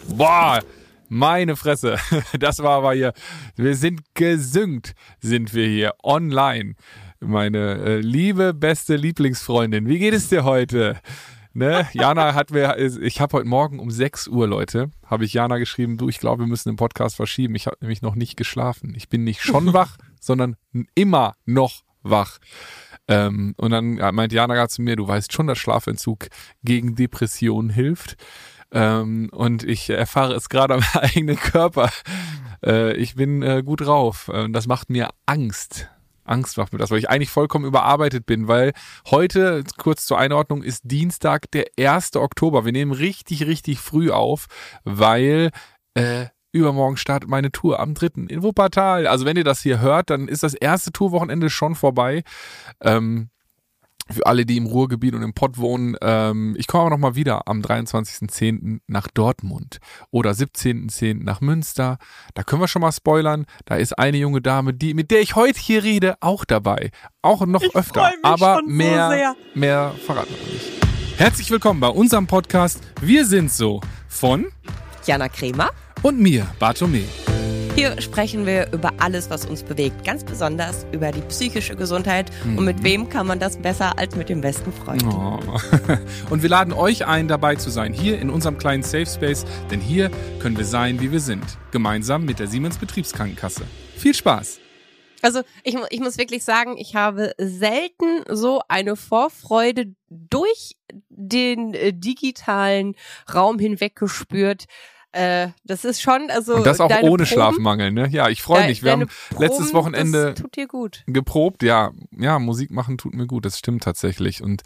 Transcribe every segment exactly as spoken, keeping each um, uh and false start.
Boah, meine Fresse. Das war aber hier. Wir sind gesynkt, sind wir hier online. Meine äh, liebe, beste Lieblingsfreundin. Wie geht es dir heute? Ne? Jana hat mir, ich habe heute Morgen um sechs Uhr, Leute, habe ich Jana geschrieben, du, ich glaube, wir müssen den Podcast verschieben. Ich habe nämlich noch nicht geschlafen. Ich bin nicht schon wach, sondern immer noch wach. Ähm, und dann meint Jana gerade zu mir, du weißt schon, dass Schlafentzug gegen Depressionen hilft. Ähm, und ich erfahre es gerade am eigenen Körper. Äh, ich bin äh, gut drauf. Äh, das macht mir Angst. Angst macht mir das, weil ich eigentlich vollkommen überarbeitet bin, weil heute, kurz zur Einordnung, ist Dienstag, der erste Oktober. Wir nehmen richtig, richtig früh auf, weil äh, übermorgen startet meine Tour am dritten in Wuppertal. Also wenn ihr das hier hört, dann ist das erste Tourwochenende schon vorbei. Ähm, für alle, die im Ruhrgebiet und im Pott wohnen, ähm, ich komme aber nochmal wieder am dreiundzwanzigsten zehnten nach Dortmund oder siebzehnten zehnten nach Münster. Da können wir schon mal spoilern. Da ist eine junge Dame, die, mit der ich heute hier rede, auch dabei. Auch noch ich öfter. freu mich Aber schon mehr, so sehr. mehr verraten wir nicht. Herzlich willkommen bei unserem Podcast Wir sind so von Jana Kremer. und mir, Bartome. Hier sprechen wir über alles, was uns bewegt. Ganz besonders über die psychische Gesundheit. Mhm. Und mit wem kann man das besser als mit dem besten Freund? Oh. Und wir laden euch ein, dabei zu sein, hier in unserem kleinen Safe Space, denn hier können wir sein, wie wir sind, gemeinsam mit der Siemens Betriebskrankenkasse. Viel Spaß! Also ich, ich muss wirklich sagen, ich habe selten so eine Vorfreude durch den äh, digitalen Raum hinweg gespürt. Äh, das ist schon, also Und das auch ohne Proben, Schlafmangel, ne? Ja, ich freue mich. Wir haben Proben, letztes Wochenende das tut dir gut. geprobt. Ja, ja, Musik machen tut mir gut. Das stimmt tatsächlich. Und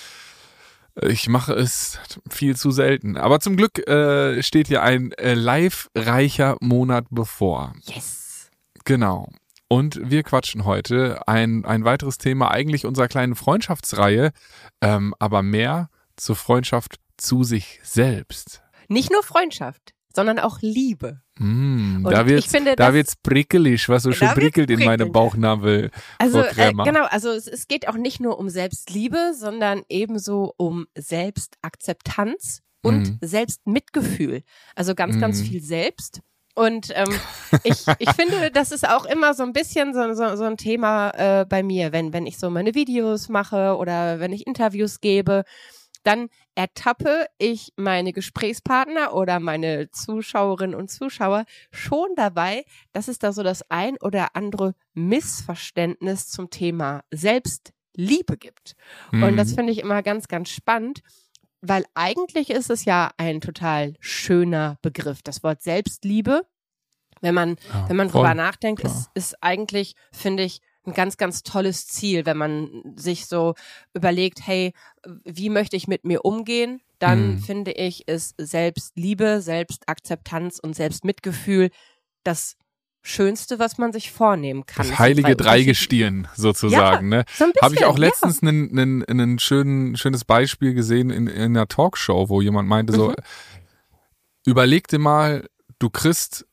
ich mache es viel zu selten. Aber zum Glück äh, steht hier ein äh, live-reicher Monat bevor. Yes. Genau. Und wir quatschen heute ein, ein weiteres Thema, eigentlich unserer kleinen Freundschaftsreihe, ähm, aber mehr zur Freundschaft zu sich selbst. Nicht nur Freundschaft, sondern auch Liebe. Mm, Und da wird's, ich finde, da das- wird's prickelig, was so schön Da wird's prickelt in meine prickelnd. Bauchnabel. Also Frau äh, Krämer. genau, also es, es geht auch nicht nur um Selbstliebe, sondern ebenso um Selbstakzeptanz und Mhm. Selbstmitgefühl. Also ganz, ganz Mhm. viel Selbst. Und ähm, ich, ich finde, das ist auch immer so ein bisschen so, so, so ein Thema äh, bei mir, wenn, wenn ich so meine Videos mache oder wenn ich Interviews gebe, dann ertappe ich meine Gesprächspartner oder meine Zuschauerinnen und Zuschauer schon dabei, dass es da so das ein oder andere Missverständnis zum Thema Selbstliebe gibt. Und das Mhm. finde ich immer ganz, ganz spannend, weil eigentlich ist es ja ein total schöner Begriff. Das Wort Selbstliebe, wenn man, Ja, wenn man voll, drüber nachdenkt, klar. ist, ist eigentlich, finde ich, ein ganz, ganz tolles Ziel, wenn man sich so überlegt, hey, wie möchte ich mit mir umgehen? Dann Mhm. finde ich, ist Selbstliebe, Selbstakzeptanz und Selbstmitgefühl das Schönste, was man sich vornehmen kann. Das sind heilige drei Dreigestirn sozusagen. Ne? So ein bisschen, Habe ich auch ja. letztens ein einen, einen schönen, schönes Beispiel gesehen in, in einer Talkshow, wo jemand meinte so, Mhm. überleg dir mal, du kriegst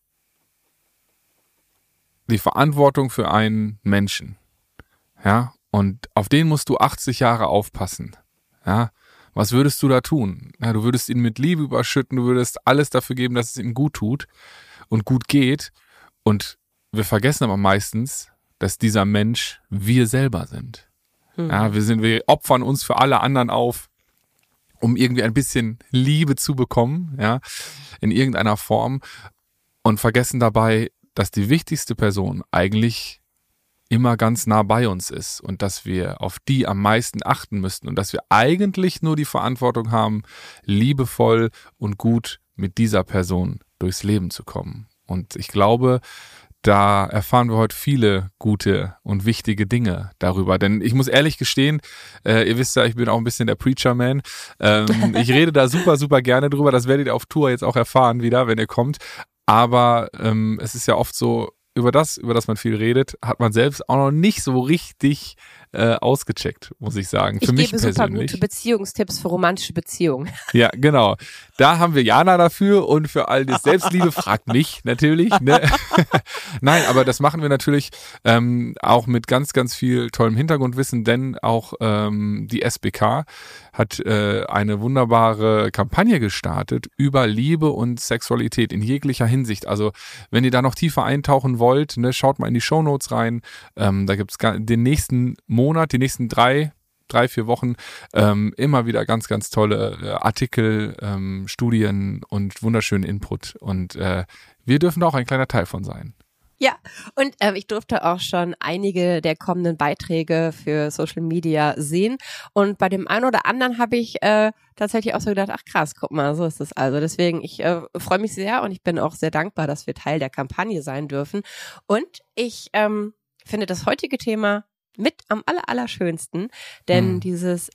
die Verantwortung für einen Menschen. Ja, und auf den musst du achtzig Jahre aufpassen. Ja, was würdest du da tun? Ja, du würdest ihn mit Liebe überschütten, du würdest alles dafür geben, dass es ihm gut tut und gut geht. Und wir vergessen aber meistens, dass dieser Mensch wir selber sind. Mhm. Ja, wir sind, wir opfern uns für alle anderen auf, um irgendwie ein bisschen Liebe zu bekommen, ja, in irgendeiner Form und vergessen dabei, dass die wichtigste Person eigentlich immer ganz nah bei uns ist und dass wir auf die am meisten achten müssten und dass wir eigentlich nur die Verantwortung haben, liebevoll und gut mit dieser Person durchs Leben zu kommen. Und ich glaube, da erfahren wir heute viele gute und wichtige Dinge darüber. Denn ich muss ehrlich gestehen, äh, ihr wisst ja, ich bin auch ein bisschen der Preacher-Man. Ähm, ich rede da super, super gerne drüber. Das werdet ihr auf Tour jetzt auch erfahren wieder, wenn ihr kommt. Aber ähm, es ist ja oft so, über das, über das man viel redet, hat man selbst auch noch nicht so richtig äh, ausgecheckt, muss ich sagen. Für ich mich gebe super persönlich. gute Beziehungstipps für romantische Beziehungen. Ja, genau. Da haben wir Jana dafür und für all das Selbstliebe fragt mich natürlich. Ne? Nein, aber das machen wir natürlich ähm, auch mit ganz, ganz viel tollem Hintergrundwissen, denn auch ähm, die S B K hat äh, eine wunderbare Kampagne gestartet über Liebe und Sexualität in jeglicher Hinsicht. Also wenn ihr da noch tiefer eintauchen wollt, ne, schaut mal in die Shownotes rein. Ähm, da gibt's den nächsten Monat, die nächsten drei, drei, vier Wochen ähm, immer wieder ganz, ganz tolle äh, Artikel, ähm, Studien und wunderschönen Input. Und äh, wir dürfen da auch ein kleiner Teil von sein. Ja, und ähm, ich durfte auch schon einige der kommenden Beiträge für Social Media sehen. Und bei dem einen oder anderen habe ich äh, tatsächlich auch so gedacht, ach krass, guck mal, so ist es also. Deswegen, ich äh, freue mich sehr und ich bin auch sehr dankbar, dass wir Teil der Kampagne sein dürfen. Und ich ähm, finde das heutige Thema mit am aller, allerschönsten, denn mhm. dieses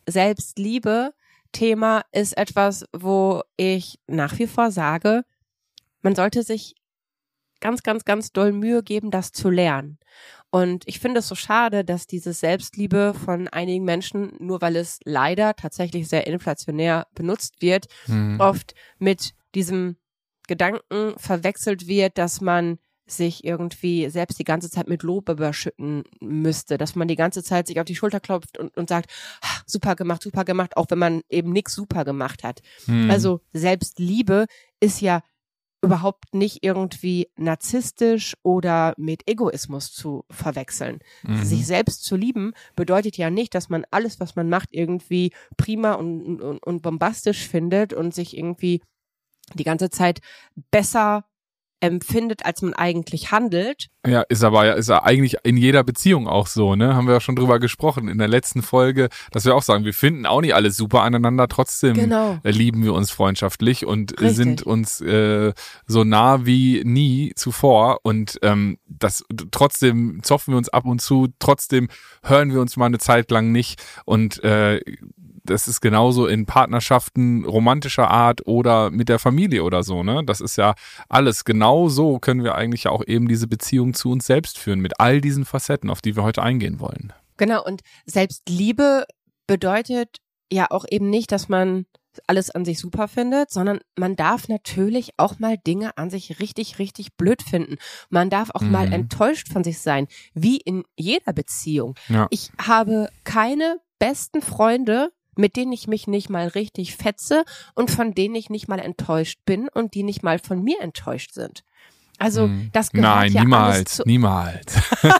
Selbstliebe-Thema ist etwas, wo ich nach wie vor sage, man sollte sich ganz, ganz, ganz doll Mühe geben, das zu lernen. Und ich finde es so schade, dass diese Selbstliebe von einigen Menschen, nur weil es leider tatsächlich sehr inflationär benutzt wird, mhm. oft mit diesem Gedanken verwechselt wird, dass man sich irgendwie selbst die ganze Zeit mit Lob überschütten müsste, dass man die ganze Zeit sich auf die Schulter klopft und, und sagt, ah, super gemacht, super gemacht, auch wenn man eben nichts super gemacht hat. Mhm. Also Selbstliebe ist ja überhaupt nicht irgendwie narzisstisch oder mit Egoismus zu verwechseln. Mhm. Sich selbst zu lieben bedeutet ja nicht, dass man alles, was man macht, irgendwie prima und, und, und bombastisch findet und sich irgendwie die ganze Zeit besser empfindet, als man eigentlich handelt. Ja, ist aber ja ist ja eigentlich in jeder Beziehung auch so, ne? Haben wir ja schon drüber gesprochen in der letzten Folge, dass wir auch sagen, wir finden auch nicht alles super aneinander, trotzdem genau. lieben wir uns freundschaftlich und Richtig. sind uns äh, so nah wie nie zuvor und ähm, das trotzdem zoffen wir uns ab und zu, trotzdem hören wir uns mal eine Zeit lang nicht und äh, das ist genauso in Partnerschaften romantischer Art oder mit der Familie oder so, ne? Das ist ja alles. Genau so können wir eigentlich auch eben diese Beziehung zu uns selbst führen, mit all diesen Facetten, auf die wir heute eingehen wollen. Genau, und Selbstliebe bedeutet ja auch eben nicht, dass man alles an sich super findet, sondern man darf natürlich auch mal Dinge an sich richtig, richtig blöd finden. Man darf auch mhm. mal enttäuscht von sich sein, wie in jeder Beziehung. Ja. Ich habe keine besten Freunde, mit denen ich mich nicht mal richtig fetze und von denen ich nicht mal enttäuscht bin und die nicht mal von mir enttäuscht sind. Also das gehört Nein, ja niemals, alles zu, niemals.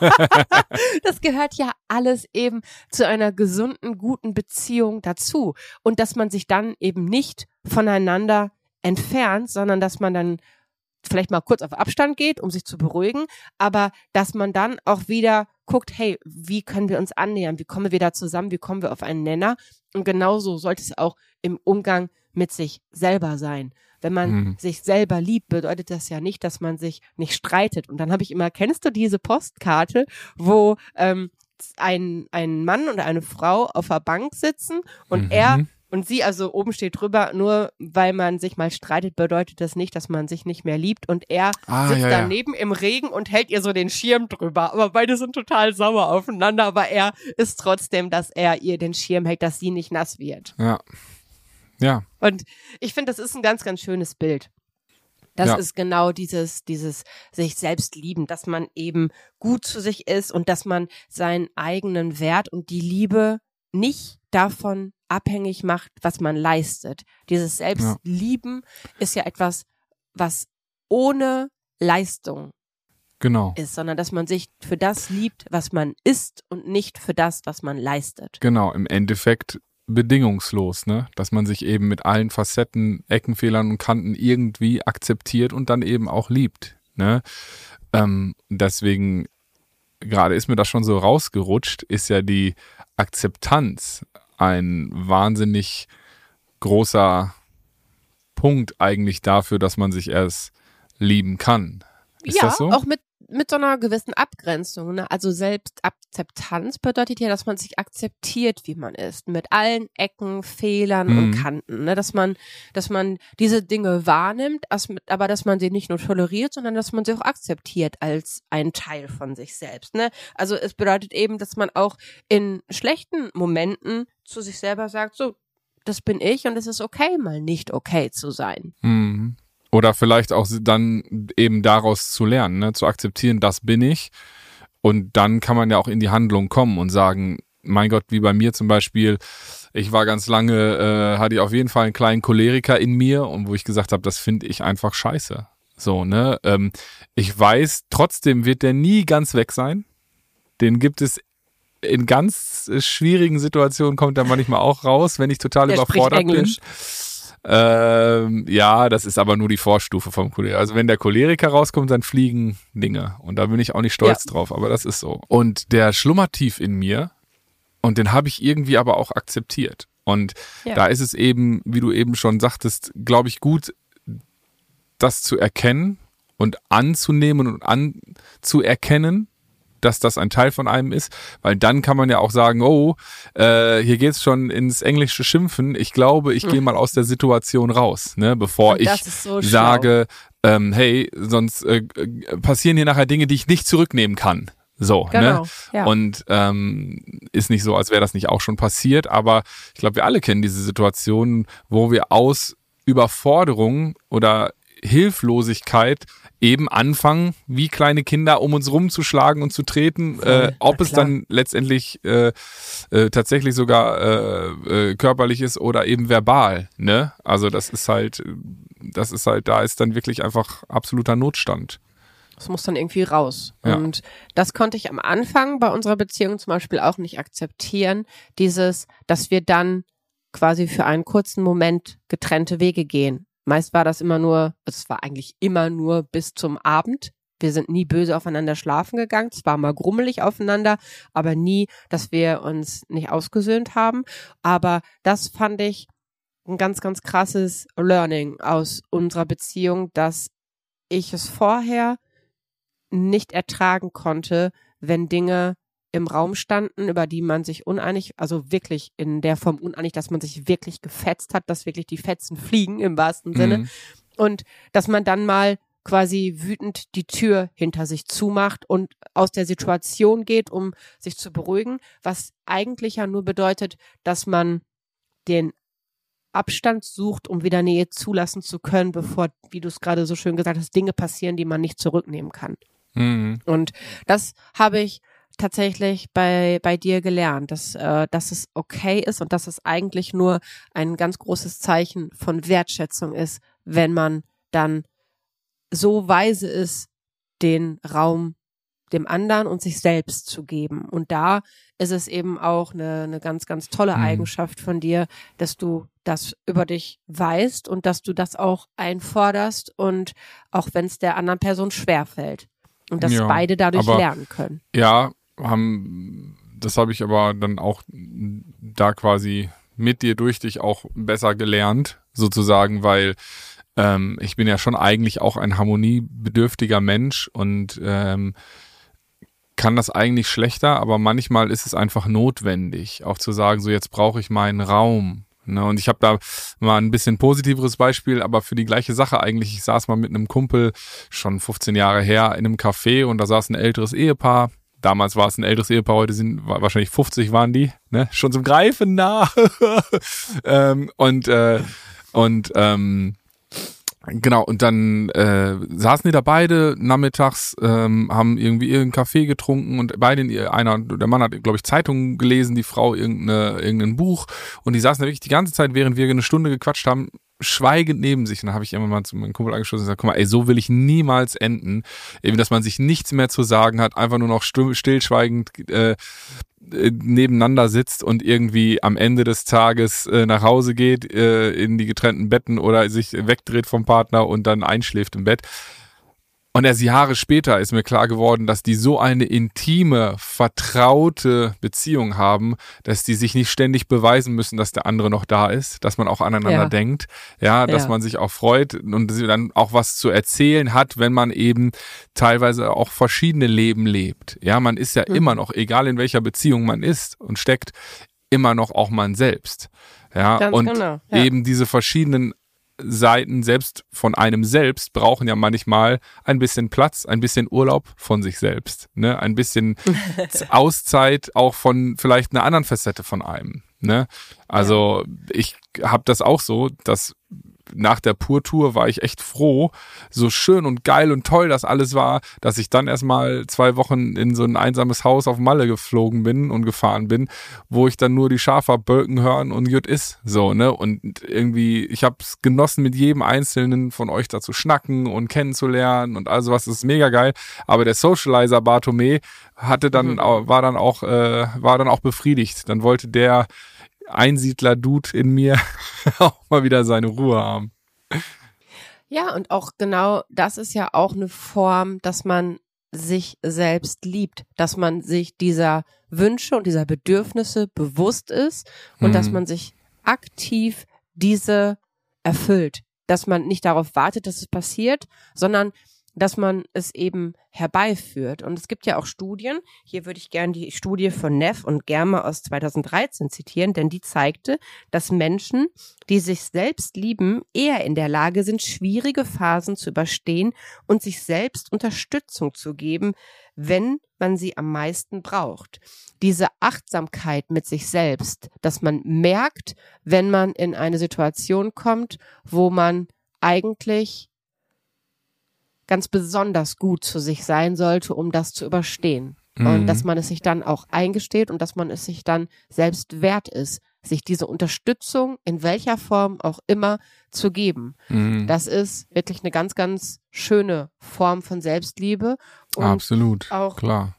das gehört ja alles eben zu einer gesunden, guten Beziehung dazu. Und dass man sich dann eben nicht voneinander entfernt, sondern dass man dann vielleicht mal kurz auf Abstand geht, um sich zu beruhigen, aber dass man dann auch wieder guckt, hey, wie können wir uns annähern, wie kommen wir da zusammen, wie kommen wir auf einen Nenner, und genauso sollte es auch im Umgang mit sich selber sein. Wenn man mhm. sich selber liebt, bedeutet das ja nicht, dass man sich nicht streitet. Und dann habe ich immer, kennst du diese Postkarte, wo ähm, ein, ein Mann und eine Frau auf der Bank sitzen und mhm. er und sie, also oben steht drüber, nur weil man sich mal streitet, bedeutet das nicht, dass man sich nicht mehr liebt. Und er ah, sitzt ja, ja. daneben im Regen und hält ihr so den Schirm drüber. Aber beide sind total sauer aufeinander. Aber er ist trotzdem, dass er ihr den Schirm hält, dass sie nicht nass wird. Ja. Ja. Und ich finde, das ist ein ganz, ganz schönes Bild. Das ja. ist genau dieses, dieses sich selbst lieben, dass man eben gut zu sich ist und dass man seinen eigenen Wert und die Liebe nicht davon abhängig macht, was man leistet. Dieses Selbstlieben ja. ist ja etwas, was ohne Leistung genau. ist, sondern dass man sich für das liebt, was man ist und nicht für das, was man leistet. Genau, im Endeffekt bedingungslos, ne? Dass man sich eben mit allen Facetten, Ecken, Fehlern und Kanten irgendwie akzeptiert und dann eben auch liebt, ne? Ähm, deswegen, gerade ist mir das schon so rausgerutscht, ist ja die Akzeptanz ein wahnsinnig großer Punkt eigentlich dafür, dass man sich erst lieben kann. Ist ja, das so? auch mit mit so einer gewissen Abgrenzung, ne? Also Selbstakzeptanz bedeutet ja, dass man sich akzeptiert, wie man ist, mit allen Ecken, Fehlern Mhm. und Kanten, ne? Dass man, dass man diese Dinge wahrnimmt, aber dass man sie nicht nur toleriert, sondern dass man sie auch akzeptiert als ein Teil von sich selbst, ne? Also es bedeutet eben, dass man auch in schlechten Momenten zu sich selber sagt, so, das bin ich und es ist okay, mal nicht okay zu sein. Mhm. Oder vielleicht auch dann eben daraus zu lernen, ne? Zu akzeptieren, das bin ich. Und dann kann man ja auch in die Handlung kommen und sagen, mein Gott, wie bei mir zum Beispiel, ich war ganz lange, äh, hatte ich auf jeden Fall einen kleinen Choleriker in mir und wo ich gesagt habe, das finde ich einfach scheiße. So, ne? Ähm, ich weiß, trotzdem wird der nie ganz weg sein. Den gibt es in ganz schwierigen Situationen, kommt er manchmal auch raus, wenn ich total Der überfordert spricht Englisch. bin. Ähm, ja, das ist aber nur die Vorstufe vom Choleriker. Also wenn der Choleriker rauskommt, dann fliegen Dinge. Und da bin ich auch nicht stolz Ja. drauf, aber das ist so. Und der schlummert tief in mir und den habe ich irgendwie aber auch akzeptiert. Und Ja. da ist es eben, wie du eben schon sagtest, glaube ich, gut, das zu erkennen und anzunehmen und anzuerkennen, dass das ein Teil von einem ist, weil dann kann man ja auch sagen, oh, äh, hier geht's schon ins englische Schimpfen, ich glaube, ich gehe mal aus der Situation raus, ne, bevor Und ich das ist so sage, ähm, hey, sonst äh, passieren hier nachher Dinge, die ich nicht zurücknehmen kann. So, Genau, ne? ja. Und ähm, ist nicht so, als wäre das nicht auch schon passiert, aber ich glaube, wir alle kennen diese Situationen, wo wir aus Überforderung oder Hilflosigkeit eben anfangen, wie kleine Kinder um uns rumzuschlagen und zu treten, äh, ob Na es klar. dann letztendlich äh, äh, tatsächlich sogar äh, äh, körperlich ist oder eben verbal, ne? Also das ist halt, das ist halt, da ist dann wirklich einfach absoluter Notstand. Es muss dann irgendwie raus. Ja. Und das konnte ich am Anfang bei unserer Beziehung zum Beispiel auch nicht akzeptieren. Dieses, dass wir dann quasi für einen kurzen Moment getrennte Wege gehen. Meist war das immer nur, es war eigentlich immer nur bis zum Abend. Wir sind nie böse aufeinander schlafen gegangen, zwar mal grummelig aufeinander, aber nie, dass wir uns nicht ausgesöhnt haben. Aber das fand ich ein ganz, ganz krasses Learning aus unserer Beziehung, dass ich es vorher nicht ertragen konnte, wenn Dinge im Raum standen, über die man sich uneinig, also wirklich in der Form uneinig, dass man sich wirklich gefetzt hat, dass wirklich die Fetzen fliegen im wahrsten Sinne. Mhm. Und dass man dann mal quasi wütend die Tür hinter sich zumacht und aus der Situation geht, um sich zu beruhigen, was eigentlich ja nur bedeutet, dass man den Abstand sucht, um wieder Nähe zulassen zu können, bevor, wie du es gerade so schön gesagt hast, Dinge passieren, die man nicht zurücknehmen kann. Mhm. Und das habe ich tatsächlich bei bei dir gelernt, dass äh, dass es okay ist und dass es eigentlich nur ein ganz großes Zeichen von Wertschätzung ist, wenn man dann so weise ist, den Raum dem anderen und sich selbst zu geben. Und da ist es eben auch eine, eine ganz, ganz tolle Mhm. Eigenschaft von dir, dass du das über dich weißt und dass du das auch einforderst und auch wenn es der anderen Person schwerfällt. Und dass Ja, beide dadurch aber- lernen können. Ja, haben, das habe ich aber dann auch da quasi mit dir durch dich auch besser gelernt, sozusagen, weil ähm, ich bin ja schon eigentlich auch ein harmoniebedürftiger Mensch und ähm, kann das eigentlich schlechter, aber manchmal ist es einfach notwendig, auch zu sagen, so jetzt brauche ich meinen Raum. Ne? Und ich habe da mal ein bisschen positiveres Beispiel, aber für die gleiche Sache eigentlich. Ich saß mal mit einem Kumpel, schon fünfzehn Jahre her, in einem Café und da saß ein älteres Ehepaar. Damals war es ein älteres Ehepaar, heute sind wahrscheinlich fünfzig waren die, ne? Schon zum Greifen nah. ähm, und äh, und ähm, genau, und dann äh, saßen die da beide nachmittags, ähm, haben irgendwie irgendeinen Kaffee getrunken und beide, in ihr- einer, der Mann hat, glaube ich, Zeitungen gelesen, die Frau irgendeine, irgendein Buch und die saßen da wirklich die ganze Zeit, während wir eine Stunde gequatscht haben, schweigend neben sich. Und dann habe ich immer mal zu meinem Kumpel angeschlossen und gesagt, guck mal, ey, so will ich niemals enden. Eben, dass man sich nichts mehr zu sagen hat, einfach nur noch still, stillschweigend äh, äh, nebeneinander sitzt und irgendwie am Ende des Tages äh, nach Hause geht, äh, in die getrennten Betten oder sich wegdreht vom Partner und dann einschläft im Bett. Und erst Jahre später ist mir klar geworden, dass die so eine intime, vertraute Beziehung haben, dass die sich nicht ständig beweisen müssen, dass der andere noch da ist, dass man auch aneinander Ja. denkt, ja, dass Ja. man sich auch freut und dann auch was zu erzählen hat, wenn man eben teilweise auch verschiedene Leben lebt. Ja, man ist ja Mhm. immer noch, egal in welcher Beziehung man ist und steckt, immer noch auch man selbst. Ja, Ganz und genau, ja. eben diese verschiedenen Seiten selbst von einem selbst brauchen ja manchmal ein bisschen Platz, ein bisschen Urlaub von sich selbst, ne, ein bisschen Auszeit auch von vielleicht einer anderen Facette von einem, ne? Also ich habe das auch so, dass nach der Pur-Tour war ich echt froh, so schön und geil und toll das alles war, dass ich dann erstmal zwei Wochen in so ein einsames Haus auf Malle geflogen bin und gefahren bin, wo ich dann nur die Schafer bölken hören und gut ist, so, ne, und irgendwie, ich habe es genossen, mit jedem Einzelnen von euch da zu schnacken und kennenzulernen und also was, das ist mega geil, aber der Socializer Bartome hatte dann, Mhm. au- war dann auch, äh, war dann auch befriedigt, dann wollte der Einsiedler-Dude in mir auch mal wieder seine Ruhe haben. Ja, und auch genau das ist ja auch eine Form, dass man sich selbst liebt, dass man sich dieser Wünsche und dieser Bedürfnisse bewusst ist und Mhm. dass man sich aktiv diese erfüllt, dass man nicht darauf wartet, dass es passiert, sondern dass man es eben herbeiführt. Und es gibt ja auch Studien, hier würde ich gerne die Studie von Neff und Germer aus zweitausenddreizehn zitieren, denn die zeigte, dass Menschen, die sich selbst lieben, eher in der Lage sind, schwierige Phasen zu überstehen und sich selbst Unterstützung zu geben, wenn man sie am meisten braucht. Diese Achtsamkeit mit sich selbst, dass man merkt, wenn man in eine Situation kommt, wo man eigentlich ganz besonders gut zu sich sein sollte, um das zu überstehen. Mhm. Und dass man es sich dann auch eingesteht und dass man es sich dann selbst wert ist, sich diese Unterstützung in welcher Form auch immer zu geben. Mhm. Das ist wirklich eine ganz, ganz schöne Form von Selbstliebe. Und Absolut, auch klar.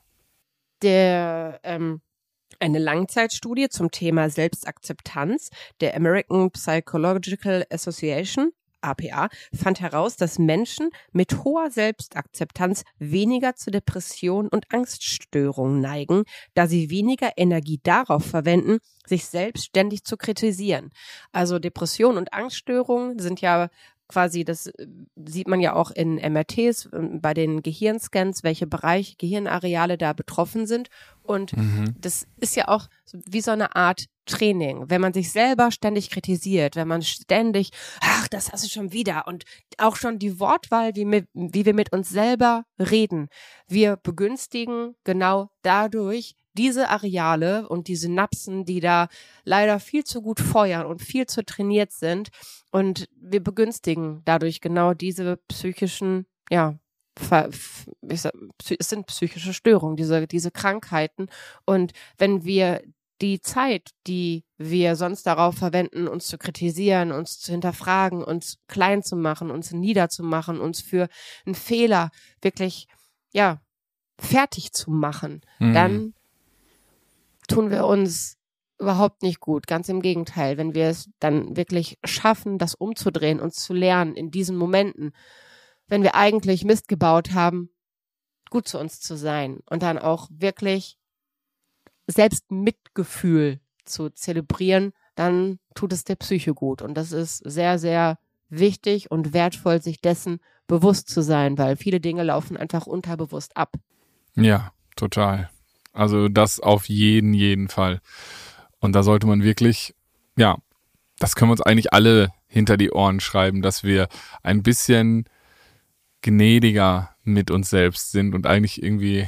der ähm, eine Langzeitstudie zum Thema Selbstakzeptanz der American Psychological Association, A P A, fand heraus, dass Menschen mit hoher Selbstakzeptanz weniger zu Depressionen und Angststörungen neigen, da sie weniger Energie darauf verwenden, sich selbstständig zu kritisieren. Also Depressionen und Angststörungen sind ja quasi, das äh, sieht man ja auch in M R Ts, äh, bei den Gehirnscans, welche Bereiche, Gehirnareale da betroffen sind. Und Mhm. das ist ja auch wie so eine Art Training, wenn man sich selber ständig kritisiert, wenn man ständig, ach, das hast du schon wieder, und auch schon die Wortwahl, wie, mit, wie wir mit uns selber reden. Wir begünstigen genau dadurch diese Areale und die Synapsen, die da leider viel zu gut feuern und viel zu trainiert sind, und wir begünstigen dadurch genau diese psychischen, ja, ver- ich sag, psy- es sind psychische Störungen, diese, diese Krankheiten. Und wenn wir die Zeit, die wir sonst darauf verwenden, uns zu kritisieren, uns zu hinterfragen, uns klein zu machen, uns niederzumachen, uns für einen Fehler wirklich, ja, fertig zu machen, Mhm. dann tun wir uns überhaupt nicht gut. Ganz im Gegenteil, wenn wir es dann wirklich schaffen, das umzudrehen und zu lernen in diesen Momenten, wenn wir eigentlich Mist gebaut haben, gut zu uns zu sein und dann auch wirklich selbst Mitgefühl zu zelebrieren, dann tut es der Psyche gut. Und das ist sehr, sehr wichtig und wertvoll, sich dessen bewusst zu sein, weil viele Dinge laufen einfach unterbewusst ab. Ja, total. Also das auf jeden, jeden Fall. Und da sollte man wirklich, ja, das können wir uns eigentlich alle hinter die Ohren schreiben, dass wir ein bisschen gnädiger mit uns selbst sind und eigentlich irgendwie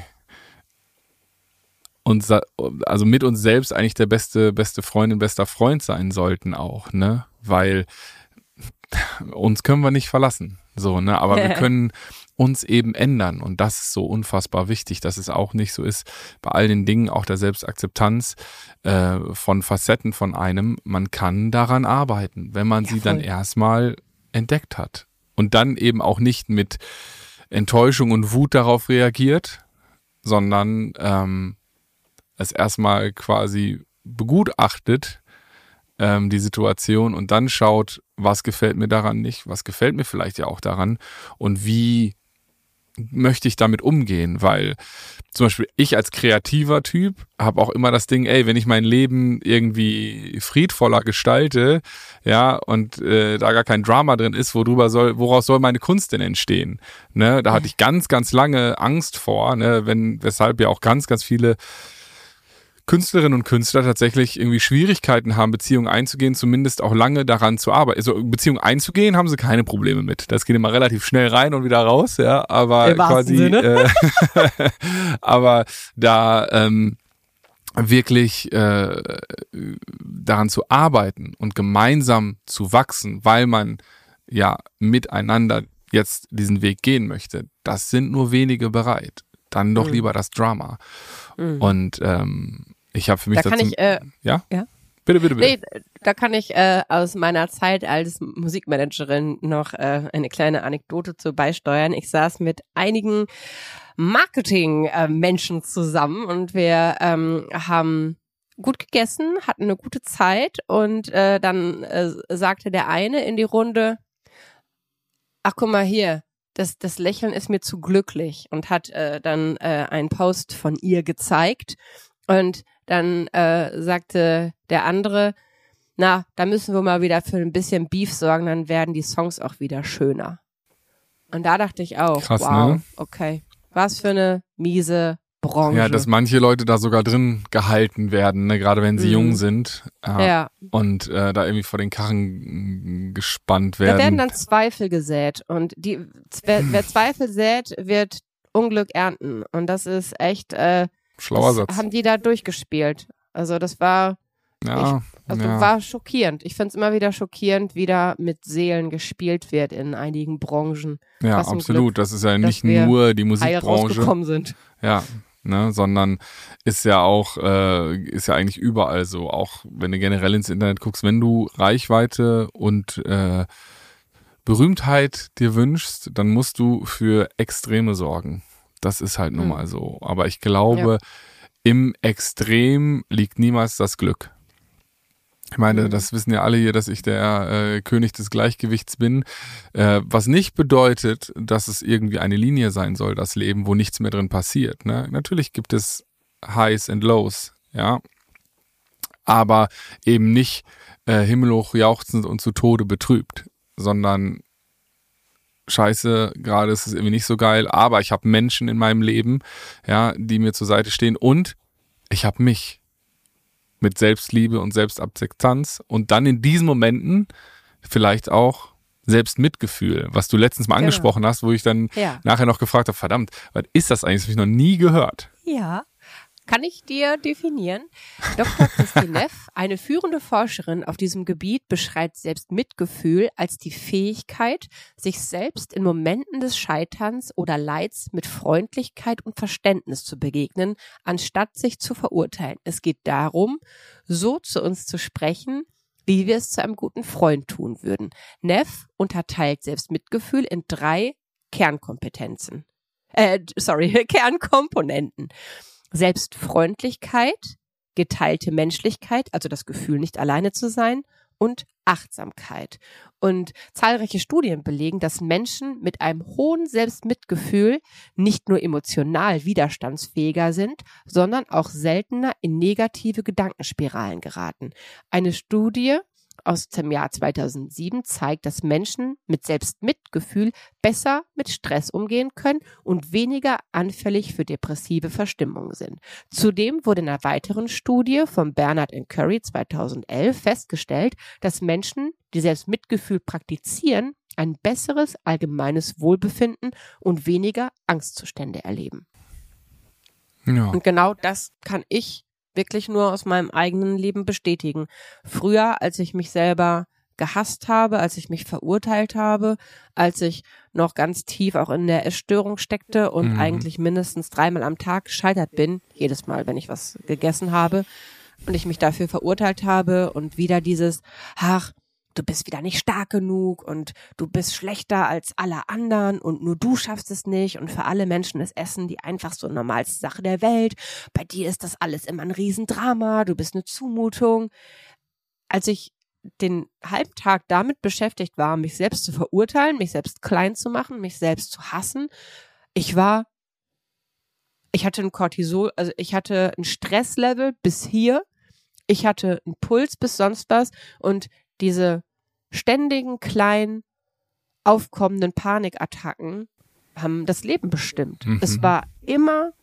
uns, also mit uns selbst eigentlich der beste, beste Freundin, bester Freund sein sollten auch, ne? Weil uns können wir nicht verlassen, so, ne? Aber wir können uns eben ändern und das ist so unfassbar wichtig, dass es auch nicht so ist bei all den Dingen, auch der Selbstakzeptanz äh, von Facetten von einem. Man kann daran arbeiten, wenn man Ja, sie dann voll. erstmal entdeckt hat und dann eben auch nicht mit Enttäuschung und Wut darauf reagiert, sondern ähm, es erstmal quasi begutachtet, ähm, die Situation, und dann schaut, was gefällt mir daran nicht, was gefällt mir vielleicht ja auch daran und wie möchte ich damit umgehen, weil zum Beispiel ich als kreativer Typ habe auch immer das Ding, ey, wenn ich mein Leben irgendwie friedvoller gestalte, ja, und äh, da gar kein Drama drin ist, worüber soll, woraus soll meine Kunst denn entstehen? Ne, da hatte ich ganz, ganz lange Angst vor, ne, wenn, weshalb ja auch ganz, ganz viele Künstlerinnen und Künstler tatsächlich irgendwie Schwierigkeiten haben, Beziehungen einzugehen, zumindest auch lange daran zu arbeiten. Also Beziehungen einzugehen, haben sie keine Probleme mit. Das geht immer relativ schnell rein und wieder raus, ja, aber Im wahrsten quasi, Sinne. Äh, aber da ähm, wirklich äh, daran zu arbeiten und gemeinsam zu wachsen, weil man ja miteinander jetzt diesen Weg gehen möchte, das sind nur wenige bereit. Dann doch Mhm. lieber das Drama. Mhm. Und ähm, ich habe für mich Da kann dazu... ich, äh, ja? ja? Bitte, bitte, bitte. Nee, da kann ich äh, aus meiner Zeit als Musikmanagerin noch äh, eine kleine Anekdote zu beisteuern. Ich saß mit einigen Marketing-Menschen zusammen und wir ähm, haben gut gegessen, hatten eine gute Zeit und äh, dann äh, sagte der eine in die Runde, ach guck mal hier, das, das Lächeln ist mir zu glücklich und hat äh, dann äh, einen Post von ihr gezeigt und dann äh, sagte der andere, na, da müssen wir mal wieder für ein bisschen Beef sorgen, dann werden die Songs auch wieder schöner. Und da dachte ich auch, Krass, wow, ne? okay, was für eine miese Branche. Ja, dass manche Leute da sogar drin gehalten werden, ne, gerade wenn sie Mhm. jung sind äh, ja, und äh, da irgendwie vor den Karren mm, gespannt werden. da werden dann Zweifel gesät und die, wer, wer Zweifel sät, wird Unglück ernten und das ist echt, äh, Schlauer das Satz. haben die da durchgespielt. Also das war, Ja, also ja. war schockierend. Ich finde es immer wieder schockierend, wie da mit Seelen gespielt wird in einigen Branchen. ja, was zum absolut. Glück, das ist ja dass nicht wir nur die Heil Musikbranche. rausgekommen sind. Ja, ne, sondern ist ja auch, äh, ist ja eigentlich überall so. Auch wenn du generell ins Internet guckst, wenn du Reichweite und äh, Berühmtheit dir wünschst, dann musst du für Extreme sorgen. Das ist halt nun Hm. mal so. Aber ich glaube, im Extrem liegt niemals das Glück. Ich meine, Mhm. das wissen ja alle hier, dass ich der äh, König des Gleichgewichts bin. Äh, was nicht bedeutet, dass es irgendwie eine Linie sein soll, das Leben, wo nichts mehr drin passiert. Ne? Natürlich gibt es Highs and Lows, ja. Aber eben nicht äh, himmelhoch jauchzend und zu Tode betrübt, sondern Scheiße, gerade ist es irgendwie nicht so geil, aber ich habe Menschen in meinem Leben, ja, die mir zur Seite stehen und ich habe mich mit Selbstliebe und Selbstakzeptanz und dann in diesen Momenten vielleicht auch Selbstmitgefühl, was du letztens mal Genau. angesprochen hast, wo ich dann Ja. nachher noch gefragt habe, verdammt, was ist das eigentlich? Das habe ich noch nie gehört. Ja. Kann ich dir definieren? Doktor Christine Neff, eine führende Forscherin auf diesem Gebiet, beschreibt Selbstmitgefühl als die Fähigkeit, sich selbst in Momenten des Scheiterns oder Leids mit Freundlichkeit und Verständnis zu begegnen, anstatt sich zu verurteilen. Es geht darum, so zu uns zu sprechen, wie wir es zu einem guten Freund tun würden. Neff unterteilt Selbstmitgefühl in drei Kernkompetenzen. Äh, sorry, Kernkomponenten. Selbstfreundlichkeit, geteilte Menschlichkeit, also das Gefühl, nicht alleine zu sein, und Achtsamkeit. Und zahlreiche Studien belegen, dass Menschen mit einem hohen Selbstmitgefühl nicht nur emotional widerstandsfähiger sind, sondern auch seltener in negative Gedankenspiralen geraten. Eine Studie aus dem Jahr zweitausendsieben zeigt, dass Menschen mit Selbstmitgefühl besser mit Stress umgehen können und weniger anfällig für depressive Verstimmungen sind. Zudem wurde in einer weiteren Studie von Bernard und Curry zweitausendelf festgestellt, dass Menschen, die Selbstmitgefühl praktizieren, ein besseres allgemeines Wohlbefinden und weniger Angstzustände erleben. Ja. Und genau das kann ich wirklich nur aus meinem eigenen Leben bestätigen. Früher, als ich mich selber gehasst habe, als ich mich verurteilt habe, als ich noch ganz tief auch in der Essstörung steckte und Mhm. eigentlich mindestens dreimal am Tag gescheitert bin, jedes Mal, wenn ich was gegessen habe und ich mich dafür verurteilt habe und wieder dieses, ach, du bist wieder nicht stark genug und du bist schlechter als alle anderen und nur du schaffst es nicht und für alle Menschen ist Essen die einfachste und normalste Sache der Welt. Bei dir ist das alles immer ein Riesendrama, du bist eine Zumutung. Als ich den halben Tag damit beschäftigt war, mich selbst zu verurteilen, mich selbst klein zu machen, mich selbst zu hassen, ich war, ich hatte ein Cortisol, also ich hatte ein Stresslevel bis hier, ich hatte einen Puls bis sonst was und diese ständigen kleinen aufkommenden Panikattacken haben das Leben bestimmt. Mhm. Es war immer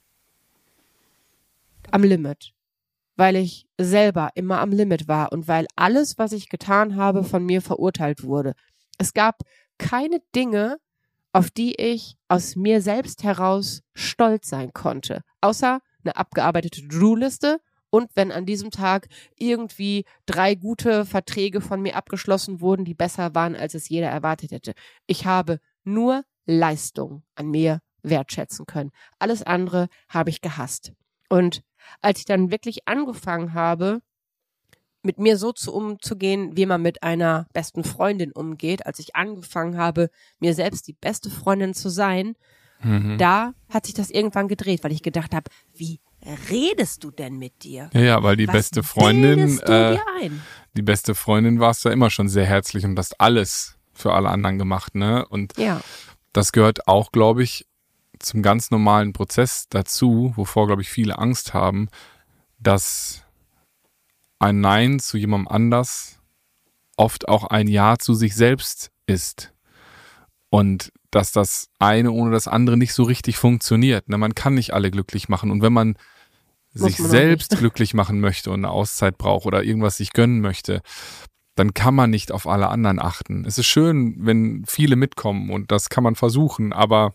am Limit, weil ich selber immer am Limit war und weil alles, was ich getan habe, von mir verurteilt wurde. Es gab keine Dinge, auf die ich aus mir selbst heraus stolz sein konnte, außer eine abgearbeitete To-Do-Liste und wenn an diesem Tag irgendwie drei gute Verträge von mir abgeschlossen wurden, die besser waren, als es jeder erwartet hätte. Ich habe nur Leistung an mir wertschätzen können. Alles andere habe ich gehasst. Und als ich dann wirklich angefangen habe, mit mir so zu umzugehen, wie man mit einer besten Freundin umgeht, als ich angefangen habe, mir selbst die beste Freundin zu sein, mhm. da hat sich das irgendwann gedreht, weil ich gedacht habe, wie redest du denn mit dir? Ja, ja, weil die Was beste Freundin, bildest du äh, dir ein? die beste Freundin warst du ja immer schon sehr herzlich und hast alles für alle anderen gemacht, ne? Und Ja. das gehört auch, glaube ich, zum ganz normalen Prozess dazu, wovor, glaube ich, viele Angst haben, dass ein Nein zu jemandem anders oft auch ein Ja zu sich selbst ist. Und dass das eine ohne das andere nicht so richtig funktioniert. Ne? Man kann nicht alle glücklich machen. Und wenn man Muss sich man auch selbst nicht. glücklich machen möchte und eine Auszeit braucht oder irgendwas sich gönnen möchte, dann kann man nicht auf alle anderen achten. Es ist schön, wenn viele mitkommen und das kann man versuchen, aber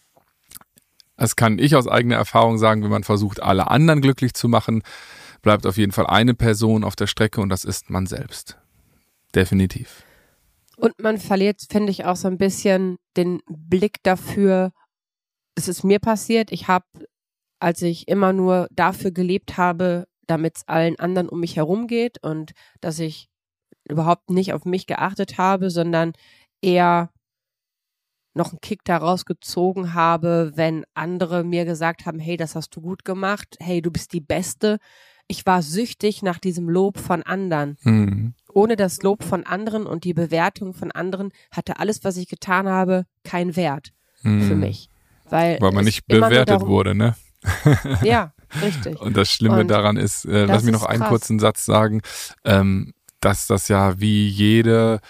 das kann ich aus eigener Erfahrung sagen, wenn man versucht, alle anderen glücklich zu machen, bleibt auf jeden Fall eine Person auf der Strecke und das ist man selbst. Definitiv. Und man verliert, finde ich, auch so ein bisschen den Blick dafür, es ist mir passiert, ich habe, als ich immer nur dafür gelebt habe, damit es allen anderen um mich herum geht und dass ich überhaupt nicht auf mich geachtet habe, sondern eher noch einen Kick daraus gezogen habe, wenn andere mir gesagt haben, hey, das hast du gut gemacht, hey, du bist die Beste. Ich war süchtig nach diesem Lob von anderen. Mhm. Ohne das Lob von anderen und die Bewertung von anderen hatte alles, was ich getan habe, keinen Wert Mhm. für mich. Weil, Weil man es nicht immer nur bewertet darum, wurde, ne? Ja, richtig. Und das Schlimme Und daran ist, äh, das lass mich noch ist einen krass. kurzen Satz sagen, ähm, dass das ja wie jede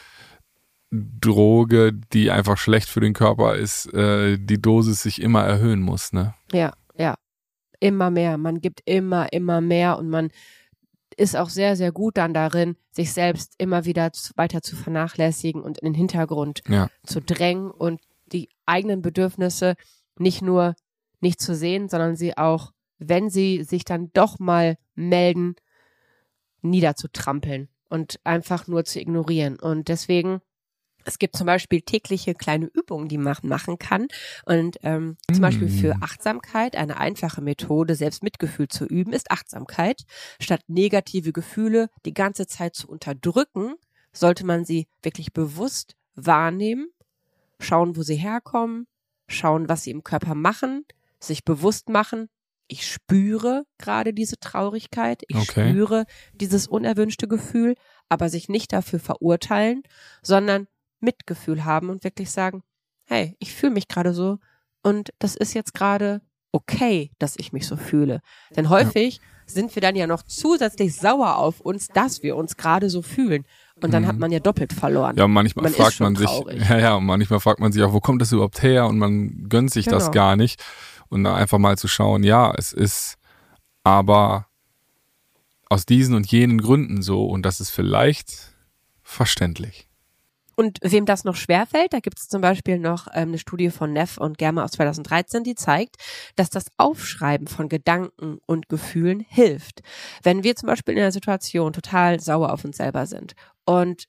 Droge, die einfach schlecht für den Körper ist, äh, die Dosis sich immer erhöhen muss, ne? Ja, ja. Immer mehr. Man gibt immer, immer mehr und man ist auch sehr, sehr gut dann darin, sich selbst immer wieder zu, weiter zu vernachlässigen und in den Hintergrund Ja. zu drängen und die eigenen Bedürfnisse nicht nur nicht zu sehen, sondern sie auch, wenn sie sich dann doch mal melden, niederzutrampeln und einfach nur zu ignorieren. Und deswegen, es gibt zum Beispiel tägliche kleine Übungen, die man machen kann. Und ähm, zum Beispiel für Achtsamkeit, eine einfache Methode, selbst Mitgefühl zu üben, ist Achtsamkeit. Statt negative Gefühle die ganze Zeit zu unterdrücken, sollte man sie wirklich bewusst wahrnehmen, schauen, wo sie herkommen, schauen, was sie im Körper machen, sich bewusst machen, ich spüre gerade diese Traurigkeit, ich Okay. spüre dieses unerwünschte Gefühl, aber sich nicht dafür verurteilen, sondern Mitgefühl haben und wirklich sagen, hey, ich fühle mich gerade so und das ist jetzt gerade okay, dass ich mich so fühle. Denn häufig sind wir dann ja noch zusätzlich sauer auf uns, dass wir uns gerade so fühlen. Und dann Mhm. hat man ja doppelt verloren. Ja, und manchmal Man ist fragt schon man sich, traurig. ja, ja, und manchmal fragt man sich auch, wo kommt das überhaupt her? Und man gönnt sich das Genau. gar nicht. Und dann einfach mal zu schauen, ja, es ist aber aus diesen und jenen Gründen so und das ist vielleicht verständlich. Und wem das noch schwerfällt, da gibt es zum Beispiel noch ähm, eine Studie von Neff und Germer aus zweitausenddreizehn, die zeigt, dass das Aufschreiben von Gedanken und Gefühlen hilft. Wenn wir zum Beispiel in einer Situation total sauer auf uns selber sind und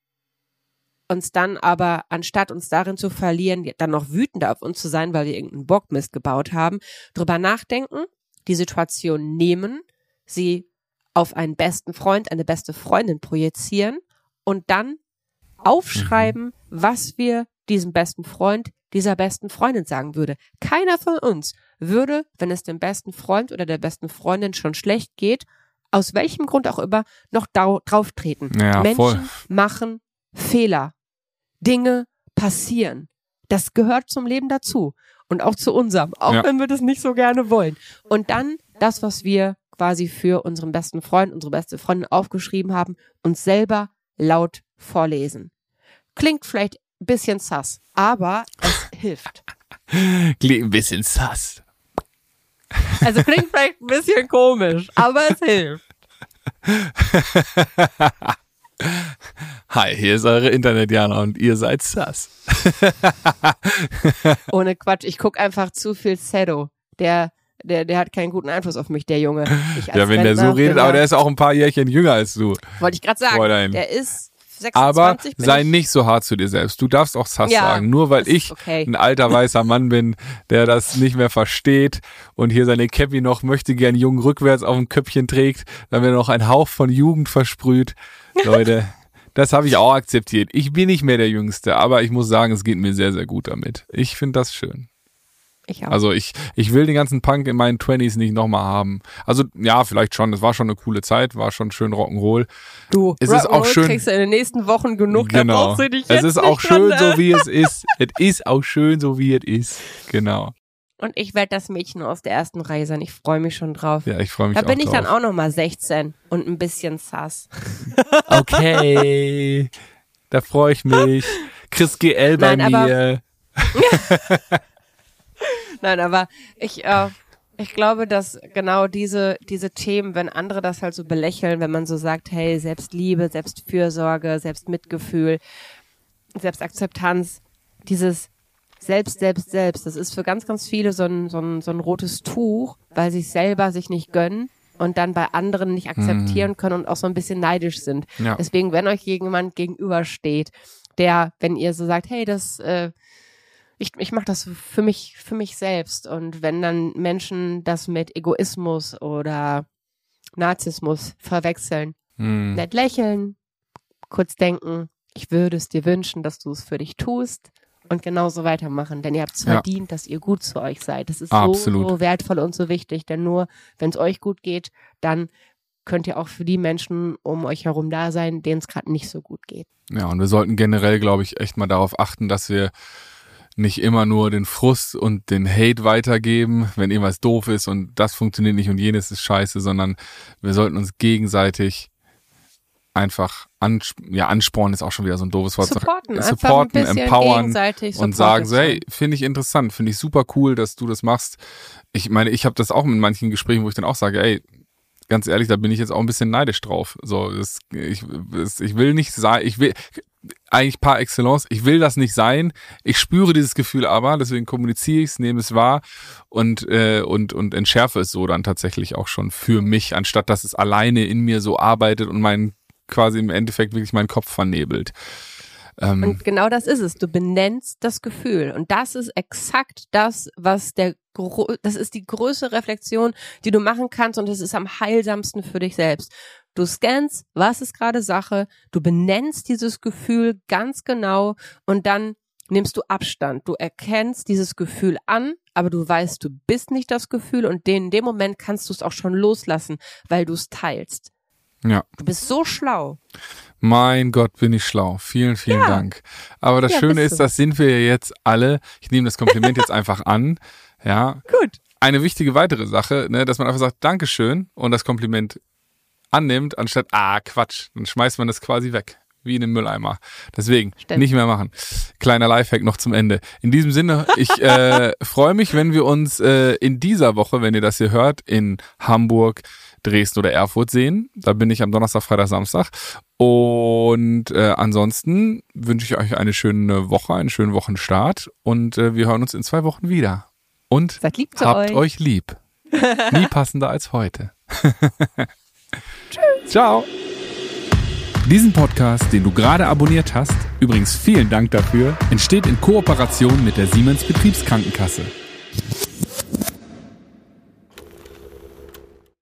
uns dann aber, anstatt uns darin zu verlieren, dann noch wütender auf uns zu sein, weil wir irgendeinen Bockmist gebaut haben, drüber nachdenken, die Situation nehmen, sie auf einen besten Freund, eine beste Freundin projizieren und dann aufschreiben, was wir diesem besten Freund, dieser besten Freundin sagen würde. Keiner von uns würde, wenn es dem besten Freund oder der besten Freundin schon schlecht geht, aus welchem Grund auch immer, noch dau- drauftreten. Ja, Menschen voll. machen Fehler. Dinge passieren. Das gehört zum Leben dazu. Und auch zu unserem, auch Ja. wenn wir das nicht so gerne wollen. Und dann das, was wir quasi für unseren besten Freund, unsere beste Freundin aufgeschrieben haben, uns selber laut vorlesen. Klingt vielleicht ein bisschen sass, aber es hilft. Klingt ein bisschen sass. Also klingt vielleicht ein bisschen komisch, aber es hilft. Hi, hier ist eure Internet-Jana und ihr seid sass. Ohne Quatsch, ich gucke einfach zu viel Sedo. Der, der, der hat keinen guten Einfluss auf mich, der Junge. Ich als Ja, wenn der so Rentner redet, bin aber da- der ist auch ein paar Jährchen jünger als du. Wollte ich gerade sagen, Fräulein. der ist Aber sechsundzwanzig. bin sei ich. nicht so hart zu dir selbst. Du darfst auch sass Ja, sagen. Nur weil das ist ich okay. ein alter weißer Mann bin, der das nicht mehr versteht und hier seine Cappy noch möchte gern jung rückwärts auf dem Köpfchen trägt, dann wird noch ein Hauch von Jugend versprüht. Leute, das habe ich auch akzeptiert. Ich bin nicht mehr der Jüngste, aber ich muss sagen, es geht mir sehr, sehr gut damit. Ich finde das schön. Ich auch. Also ich, ich will den ganzen Punk in meinen Twenties nicht nochmal haben. Also ja, vielleicht schon. Es war schon eine coole Zeit, war schon schön Rock'n'Roll. Du, es ist auch Rock'n'Roll schön- kriegst du in den nächsten Wochen genug, da Genau. brauchst du dich Es jetzt ist nicht auch schön, dran, so ne? wie es ist. Es ist auch schön, so wie es ist. Genau. Und ich werde das Mädchen aus der ersten Reihe sein. Ich freue mich schon drauf. Ja, ich freue mich Da auch bin ich drauf. dann auch nochmal sechzehn und ein bisschen sass. Okay. Da freue ich mich. Chris G L bei Nein, aber- mir. Nein, aber ich, äh, ich glaube, dass genau diese, diese Themen, wenn andere das halt so belächeln, wenn man so sagt, hey, Selbstliebe, Selbstfürsorge, Selbstmitgefühl, Selbstakzeptanz, dieses Selbst, Selbst, Selbst, das ist für ganz, ganz viele so ein, so ein, so ein rotes Tuch, weil sie es selber sich nicht gönnen und dann bei anderen nicht akzeptieren können und auch so ein bisschen neidisch sind. Ja. Deswegen, wenn euch jemand gegenübersteht, der, wenn ihr so sagt, hey, das, äh, ich, ich mache das für mich, für mich selbst. Und wenn dann Menschen das mit Egoismus oder Narzissmus verwechseln, Hm. nett lächeln, kurz denken, ich würde es dir wünschen, dass du es für dich tust und genauso weitermachen. Denn ihr habt es Ja. verdient, dass ihr gut zu euch seid. Das ist so, Absolut. so wertvoll und so wichtig. Denn nur, wenn es euch gut geht, dann könnt ihr auch für die Menschen um euch herum da sein, denen es gerade nicht so gut geht. Ja, und wir sollten generell, glaube ich, echt mal darauf achten, dass wir nicht immer nur den Frust und den Hate weitergeben, wenn irgendwas doof ist und das funktioniert nicht und jenes ist scheiße, sondern wir sollten uns gegenseitig einfach ans ja, anspornen ist auch schon wieder so ein doofes Wort. Supporten, einfach supporten, ein bisschen empowern gegenseitig und supportive sagen so, sein. hey, finde ich interessant, finde ich super cool, dass du das machst. Ich meine, ich habe das auch mit manchen Gesprächen, wo ich dann auch sage, ey, ganz ehrlich, da bin ich jetzt auch ein bisschen neidisch drauf. So, das, ich, das, ich will nicht sein, ich will eigentlich par excellence, ich will das nicht sein. Ich spüre dieses Gefühl aber, deswegen kommuniziere ich es, nehme es wahr und äh, und und entschärfe es so dann tatsächlich auch schon für mich, anstatt dass es alleine in mir so arbeitet und mein quasi im Endeffekt wirklich meinen Kopf vernebelt. Ähm, Und genau das ist es. Du benennst das Gefühl. Und das ist exakt das, was der, gro- das ist die größte Reflexion, die du machen kannst und es ist am heilsamsten für dich selbst. Du scannst, was ist gerade Sache, du benennst dieses Gefühl ganz genau und dann nimmst du Abstand. Du erkennst dieses Gefühl an, aber du weißt, du bist nicht das Gefühl und in dem Moment kannst du es auch schon loslassen, weil du es teilst. ja. Du bist so schlau. Mein Gott, bin ich schlau. Vielen, vielen Ja. Dank. Aber das Ja, Schöne bist ist, du. das sind wir ja jetzt alle. Ich nehme das Kompliment jetzt einfach an. Ja. Gut. Eine wichtige weitere Sache, ne, dass man einfach sagt, Dankeschön und das Kompliment annimmt, anstatt, ah, Quatsch. Dann schmeißt man das quasi weg. Wie in den Mülleimer. Deswegen, Stimmt. nicht mehr machen. Kleiner Lifehack noch zum Ende. In diesem Sinne, ich äh, freue mich, wenn wir uns äh, in dieser Woche, wenn ihr das hier hört, in Hamburg, Dresden oder Erfurt sehen. Da bin ich am Donnerstag, Freitag, Samstag. Und äh, ansonsten wünsche ich euch eine schöne Woche, einen schönen Wochenstart. Und äh, wir hören uns in zwei Wochen wieder. Und Seid lieb zu habt euch. euch lieb. Nie passender als heute. Tschüss. Ciao. Diesen Podcast, den du gerade abonniert hast, übrigens vielen Dank dafür, entsteht in Kooperation mit der Siemens Betriebskrankenkasse.